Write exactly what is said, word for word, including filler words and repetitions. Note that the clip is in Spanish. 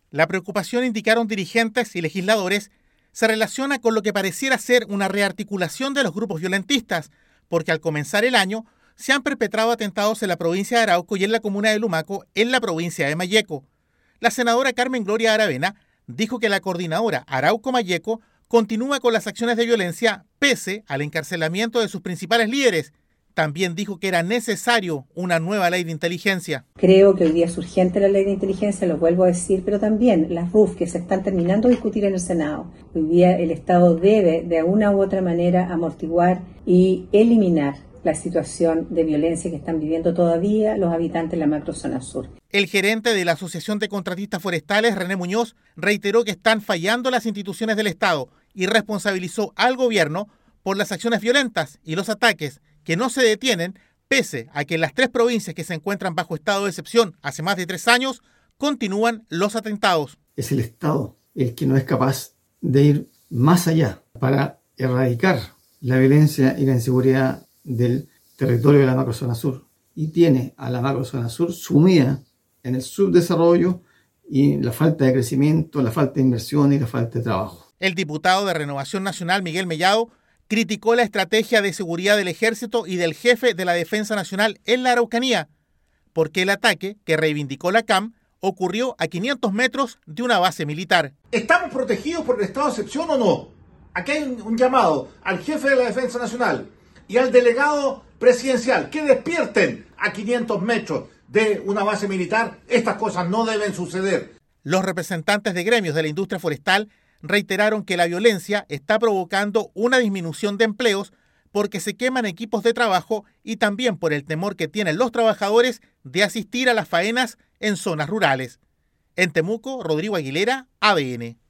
La preocupación, indicaron dirigentes y legisladores, se relaciona con lo que pareciera ser una rearticulación de los grupos violentistas, porque al comenzar el año se han perpetrado atentados en la provincia de Arauco y en la comuna de Lumaco, en la provincia de Malleco. La senadora Carmen Gloria Aravena dijo que la coordinadora Arauco-Malleco continúa con las acciones de violencia pese al encarcelamiento de sus principales líderes. También dijo que era necesario una nueva ley de inteligencia. Creo que hoy día es urgente la ley de inteligencia, lo vuelvo a decir, pero también las R U F que se están terminando de discutir en el Senado. Hoy día el Estado debe, de una u otra manera, amortiguar y eliminar la situación de violencia que están viviendo todavía los habitantes de la macrozona sur. El gerente de la Asociación de Contratistas Forestales, René Muñoz, reiteró que están fallando las instituciones del Estado y responsabilizó al gobierno por las acciones violentas y los ataques que no se detienen, pese a que en las tres provincias que se encuentran bajo estado de excepción hace más de tres años, continúan los atentados. Es el Estado el que no es capaz de ir más allá para erradicar la violencia y la inseguridad del territorio de la macrozona sur. Y tiene a la macrozona sur sumida en el subdesarrollo y la falta de crecimiento, la falta de inversión y la falta de trabajo. El diputado de Renovación Nacional, Miguel Mellado, criticó la estrategia de seguridad del Ejército y del jefe de la Defensa Nacional en la Araucanía, porque el ataque que reivindicó la C A M ocurrió a quinientos metros de una base militar. ¿Estamos protegidos por el estado de excepción o no? Aquí hay un, un llamado al jefe de la Defensa Nacional y al delegado presidencial que despierten a quinientos metros de una base militar. Estas cosas no deben suceder. Los representantes de gremios de la industria forestal reiteraron que la violencia está provocando una disminución de empleos porque se queman equipos de trabajo y también por el temor que tienen los trabajadores de asistir a las faenas en zonas rurales. En Temuco, Rodrigo Aguilera, A D N.